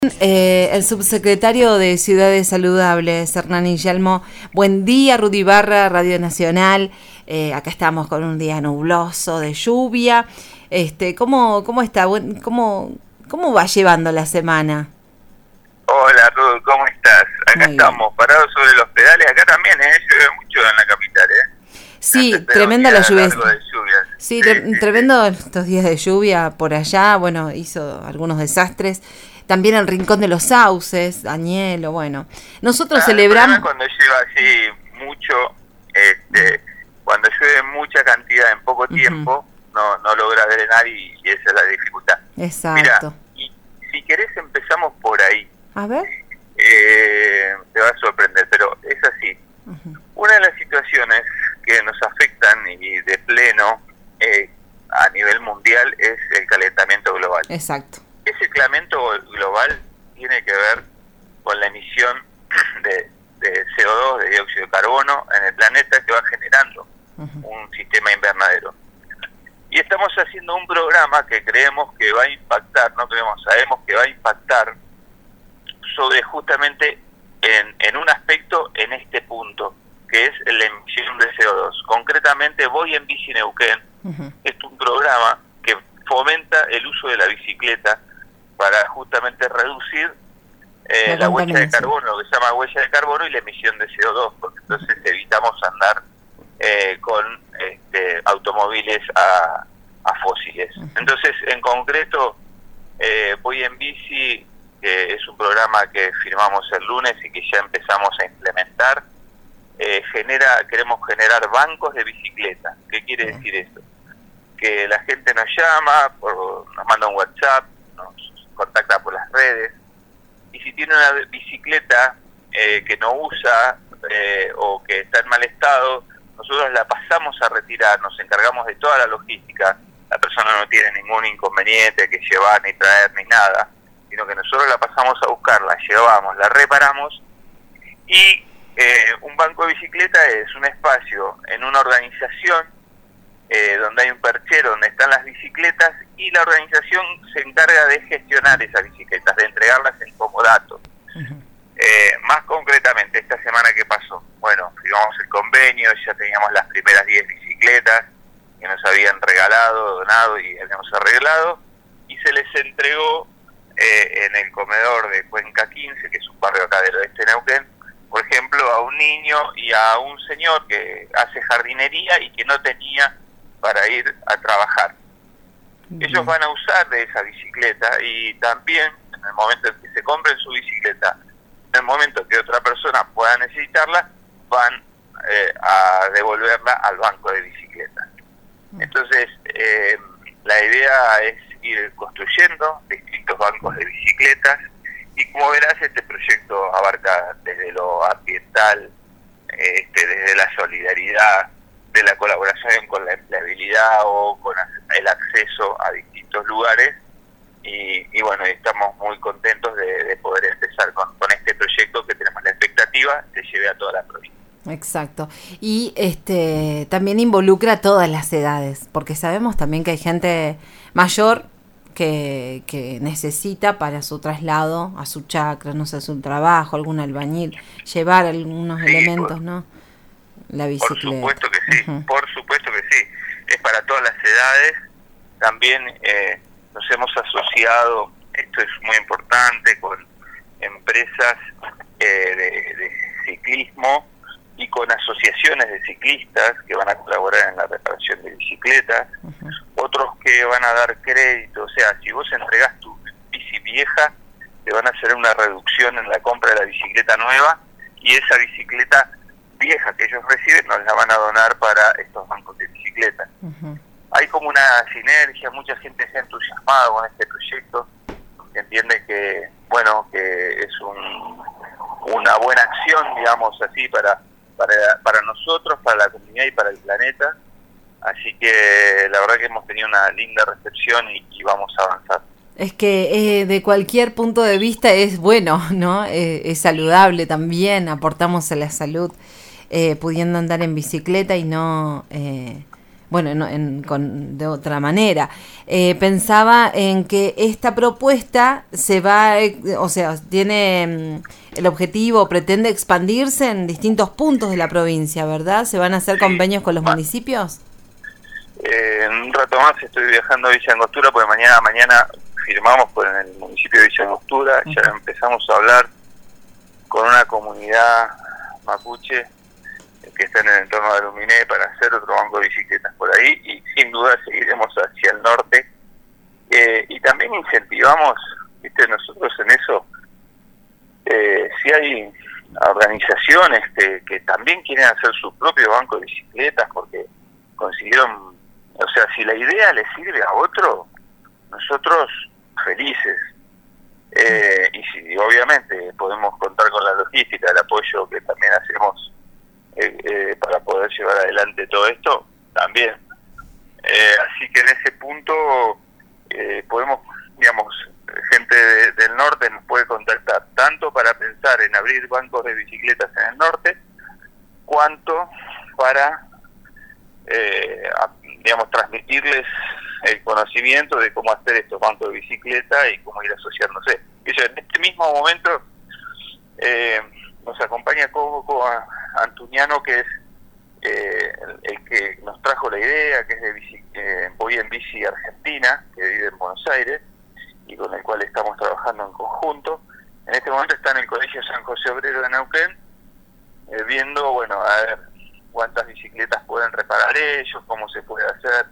El subsecretario de Ciudades Saludables, Hernán Yelmo. Buen día, Rudy Barra, Radio Nacional. Acá estamos con un día nubloso, de lluvia. ¿Cómo está? ¿Cómo va llevando la semana? Hola, Rudy, ¿cómo estás? Acá Muy estamos, bien. parados sobre los pedales. Acá también, llueve mucho en la capital, Sí, Nos espera tremenda un la día lluvia. largo de lluvias. Sí, tremendo estos días de lluvia por allá. Bueno, hizo algunos desastres. También el Rincón de los Sauces, Añelo, bueno. Nosotros El problema es celebramos... cuando llueve así mucho, cuando llueve mucha cantidad en poco tiempo, no logra drenar y esa es la dificultad. Exacto. Mira, y si querés empezamos por ahí. A ver. Te va a sorprender, pero es así. Una de las situaciones que nos afectan y de pleno a nivel mundial es el calentamiento global. Exacto. Ese calentamiento global tiene que ver con la emisión de CO2, de dióxido de carbono en el planeta, que va generando un sistema invernadero. Y estamos haciendo un programa que creemos que va a impactar, sabemos que va a impactar sobre justamente en un aspecto en este punto, que es la emisión de CO2. Concretamente, Voy en Bici Neuquén es un programa que fomenta el uso de la bicicleta para justamente reducir la huella de carbono, lo que se llama huella de carbono, y la emisión de CO2, porque entonces evitamos andar con automóviles a fósiles. Entonces, en concreto, Voy en Bici, que es un programa que firmamos el lunes y que ya empezamos a implementar, queremos generar bancos de bicicleta. ¿Qué quiere decir esto? Que la gente nos llama, nos manda un WhatsApp, nos contacta por las redes, y si tiene una bicicleta que no usa o que está en mal estado, nosotros la pasamos a retirar, nos encargamos de toda la logística. La persona no tiene ningún inconveniente que llevar, ni traer, ni nada, sino que nosotros la pasamos a buscar, la llevamos, la reparamos. Y un banco de bicicleta es un espacio en una organización donde hay un perchero donde están las bicicletas, y la organización se encarga de gestionar esas bicicletas, de entregarlas en comodato. Más concretamente, esta semana que pasó, bueno, firmamos el convenio, ya teníamos las primeras 10 bicicletas que nos habían regalado, donado y habíamos arreglado, y se les entregó en el comedor de Cuenca 15, que es un barrio acá del oeste de Neuquén, por ejemplo, a un niño y a un señor que hace jardinería y que no tenía para ir a trabajar. Ellos van a usar de esa bicicleta, y también en el momento en que se compren su bicicleta, en el momento que otra persona pueda necesitarla, van a devolverla al banco de bicicletas. Entonces, la idea es ir construyendo distintos bancos de bicicletas, y como verás, este proyecto abarca desde lo ambiental, desde la solidaridad, de la colaboración con la empleabilidad o con el acceso a distintos lugares, y bueno, estamos muy contentos de poder empezar con este proyecto que tenemos la expectativa se lleve a toda la provincia. Exacto. Y también involucra a todas las edades, porque sabemos también que hay gente mayor que necesita para su traslado a su chacra, no sé, a su trabajo, algún albañil, llevar algunos elementos, ¿no? La bicicleta. Por supuesto que sí, por supuesto que sí. Es para todas las edades. También nos hemos asociado, esto es muy importante, con empresas de ciclismo y con asociaciones de ciclistas que van a colaborar en la reparación de bicicletas, otros que van a dar crédito. O sea, si vos entregás tu bici vieja, te van a hacer una reducción en la compra de la bicicleta nueva, y esa bicicleta vieja que ellos reciben nos la van a donar para estos bancos de bicicletas. Hay como una sinergia, mucha gente se ha entusiasmado con este proyecto, que entiende que, bueno, que es una buena acción, digamos así, para nosotros, para la comunidad y para el planeta. Así que la verdad que hemos tenido una linda recepción y vamos a avanzar. Es que de cualquier punto de vista es bueno, ¿no? Es saludable también, aportamos a la salud pudiendo andar en bicicleta y no bueno, no, de otra manera. Pensaba en que esta propuesta se va, o sea, tiene el objetivo, pretende expandirse en distintos puntos de la provincia, ¿verdad? ¿Se van a hacer convenios con los municipios? En un rato más estoy viajando a Villa Angostura, porque mañana firmamos con el municipio de Villa Angostura, ya empezamos a hablar con una comunidad mapuche que está en el entorno de Aluminé para hacer otro banco de bicicletas por ahí, y sin duda seguiremos hacia el norte, y también incentivamos, viste, nosotros en eso, si hay organizaciones que también quieren hacer su propio banco de bicicletas porque consiguieron, o sea, si la idea le sirve a otro, nosotros felices. Y si obviamente podemos contar con la logística, el apoyo que también hacemos para poder llevar adelante todo esto, también. Así que en ese punto podemos, digamos, gente del norte nos puede contactar, tanto para pensar en abrir bancos de bicicletas en el norte, cuanto para, digamos, transmitirles el conocimiento de cómo hacer estos bancos de bicicleta y cómo ir asociándose. En este mismo momento nos acompaña Coco Antuñano, que es el que nos trajo la idea, que es de Voy en Bici Argentina, que vive en Buenos Aires y con el cual estamos trabajando en conjunto. En este momento está en el Colegio San José Obrero de Neuquén, viendo, bueno, a ver cuántas bicicletas pueden reparar ellos, cómo se puede hacer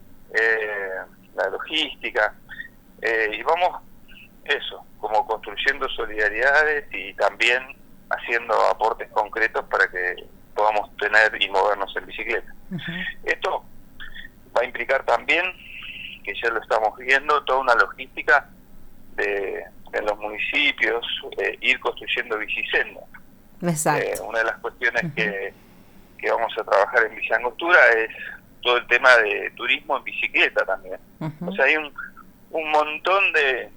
la logística, y vamos eso, como construyendo solidaridades y también haciendo aportes concretos para que podamos tener y movernos en bicicleta. Esto va a implicar también, que ya lo estamos viendo, toda una logística en los municipios, ir construyendo bicisendas. Exacto. Una de las cuestiones que vamos a trabajar en Villa Angostura es todo el tema de turismo en bicicleta también. O sea, hay un montón de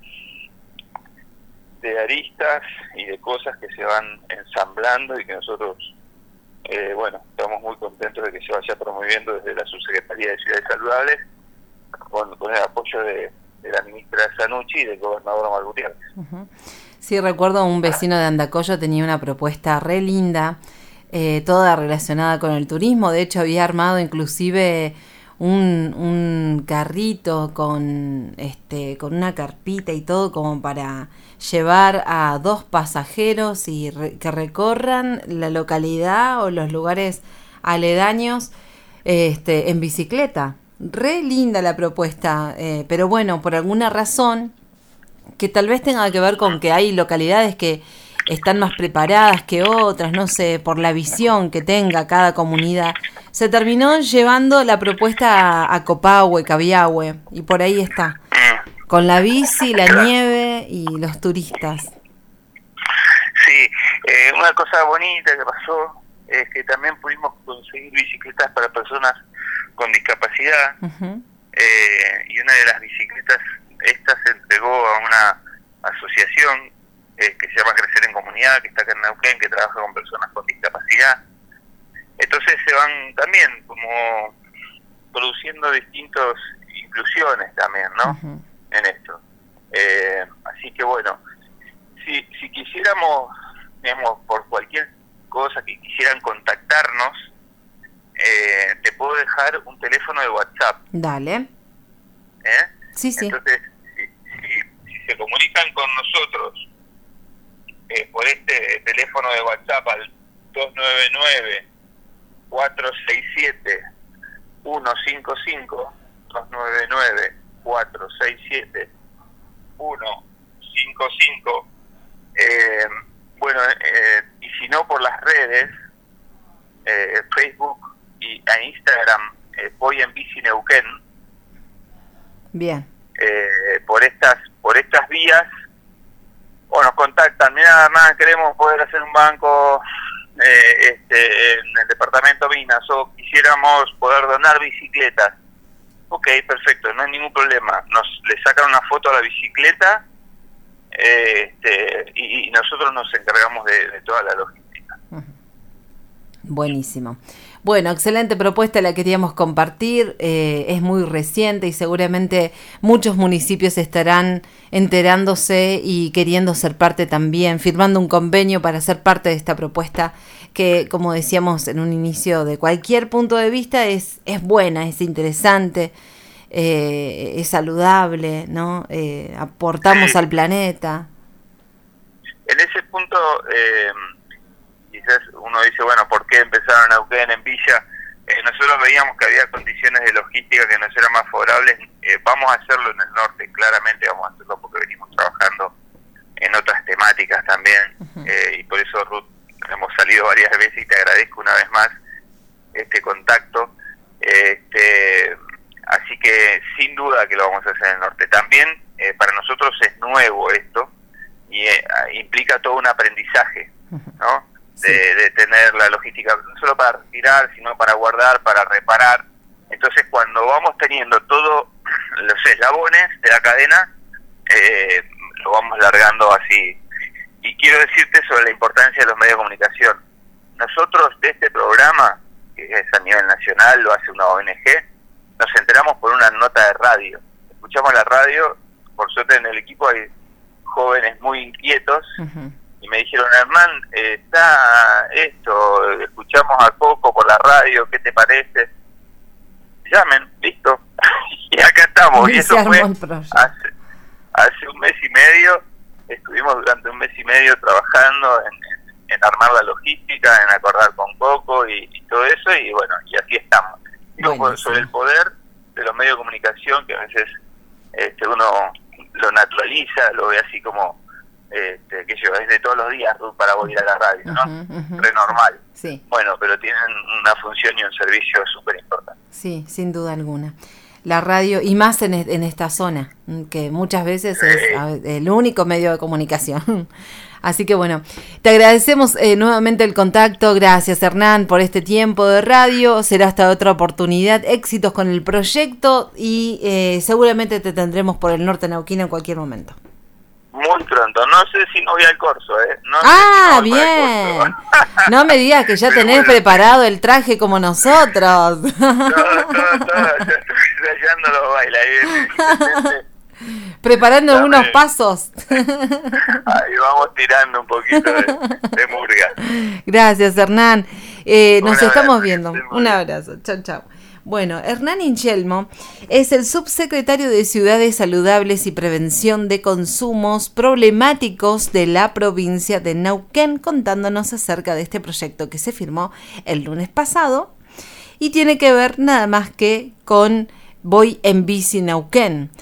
aristas y de cosas que se van ensamblando y que nosotros, bueno, estamos muy contentos de que se vaya promoviendo desde la Subsecretaría de Ciudades Saludables con el apoyo de la ministra Zanucci y del gobernador Omar Gutiérrez. Sí, recuerdo un vecino de Andacollo tenía una propuesta re linda, toda relacionada con el turismo. De hecho, había armado inclusive un carrito con una carpita y todo, como para llevar a 2 pasajeros y que recorran la localidad o los lugares aledaños en bicicleta. Re linda la propuesta, pero bueno, por alguna razón que tal vez tenga que ver con que hay localidades que están más preparadas que otras, no sé, por la visión que tenga cada comunidad, se terminó llevando la propuesta a Copahue, Cabiahue, y por ahí está, con la bici, la nieve y los turistas. Sí, una cosa bonita que pasó es que también pudimos conseguir bicicletas para personas con discapacidad, y una de las bicicletas esta se entregó a una asociación que se llama Crecer en Comunidad, que está acá en Neuquén, que trabaja con personas con discapacidad. Entonces se van también como produciendo distintas inclusiones también, ¿no? En esto. Así que bueno, si quisiéramos, digamos, por cualquier cosa que quisieran contactarnos, te puedo dejar un teléfono de WhatsApp. Dale. Sí. Entonces, si se comunican con nosotros por este teléfono de WhatsApp al 299-467-155, 299-467-155, bueno, y si no por las redes, Facebook y a Instagram, Voy en Bici Neuquén. Bien. Por estas vías, o nos contactan, mira, más queremos poder hacer un banco en el departamento Minas, o quisiéramos poder donar bicicletas. Ok, perfecto, no hay ningún problema. Le sacan una foto a la bicicleta, y nosotros nos encargamos de toda la logística. Buenísimo. Bueno, excelente propuesta, la queríamos compartir, es muy reciente y seguramente muchos municipios estarán enterándose y queriendo ser parte también, firmando un convenio para ser parte de esta propuesta que, como decíamos en un inicio, de cualquier punto de vista es buena, es interesante, es saludable, ¿no? Aportamos al planeta. En ese punto, quizás uno dice, bueno, ¿por qué empezaron a Neuquén, en Villa? Nosotros veíamos que había condiciones de logística que nos eran más favorables. Vamos a hacerlo en el norte, claramente vamos a hacerlo porque venimos trabajando en otras temáticas también, y por eso, Ruth, hemos salido varias veces y te agradezco una vez más este contacto. Así que sin duda que lo vamos a hacer en el norte. También para nosotros es nuevo esto y implica todo un aprendizaje, ¿no? De tener la logística no solo para retirar, sino para guardar, para reparar. Entonces, cuando vamos teniendo todos los eslabones de la cadena, lo vamos largando así. Y quiero decirte sobre la importancia de los medios de comunicación. Nosotros de este programa, que es a nivel nacional, lo hace una ONG, nos enteramos por una nota de radio. Escuchamos la radio, por suerte en el equipo hay jóvenes muy inquietos, y me dijeron, Hernán, está esto, escuchamos a Coco por la radio, ¿qué te parece? Llamen, listo. Y acá estamos. Y eso fue hace un mes y medio. Estuvimos durante un mes y medio trabajando en armar la logística, en acordar con Coco y todo eso, y bueno, y así estamos. Digo, sobre el poder de los medios de comunicación, que a veces uno lo naturaliza, lo ve así como que yo, es de todos los días para ir a la radio, ¿no? Re normal. Sí. Bueno, pero tienen una función y un servicio súper importante. Sí, sin duda alguna. La radio, y más en esta zona, que muchas veces es el único medio de comunicación. Así que bueno, te agradecemos nuevamente el contacto. Gracias, Hernán, por este tiempo de radio. Será hasta otra oportunidad. Éxitos con el proyecto y seguramente te tendremos por el norte neuquino en cualquier momento. Muy pronto, no sé si no voy al corso, No sé si no bien. No me digas que ya tenés preparado el traje como nosotros. Todo, ya estoy ensayando los bailarines. Preparando algunos pasos. Ahí vamos tirando un poquito de murga. Gracias, Hernán. Nos estamos viendo. Un abrazo. Chau, chau. Bueno, Hernán Inchelmo es el subsecretario de Ciudades Saludables y Prevención de Consumos Problemáticos de la provincia de Neuquén, contándonos acerca de este proyecto que se firmó el lunes pasado y tiene que ver nada más que con Voy en Bici Neuquén.